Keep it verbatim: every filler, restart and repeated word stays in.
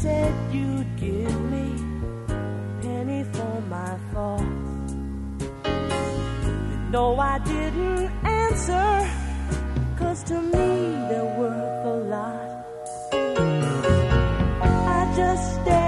said you'd give me a penny for my thoughts. No, I didn't answer, 'cause to me they're worth a lot. I just stayed